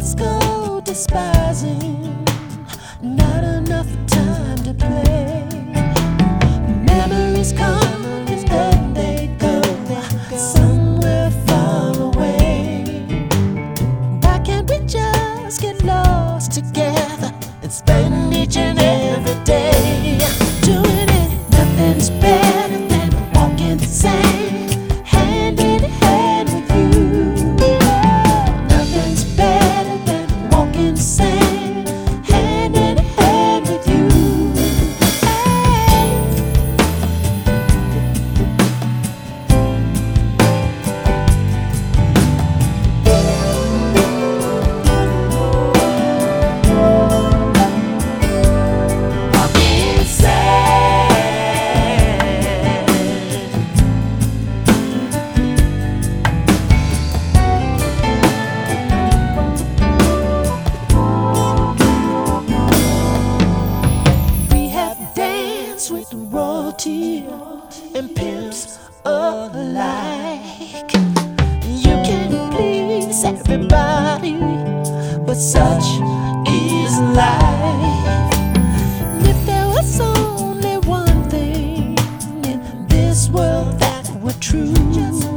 days go despising, not enough time to play. Memories come and then they go somewhere far away. Why can't we just get lost together and spend each and every day doing it? Nothing's better than walking the sand, hand in hand with you. Nothing's better than walking the sand, hand in hand with you. Walking sand. We have danced with royalty and pimps alike. You can please everybody, but such is life. And if there was only one thing in this world that were true,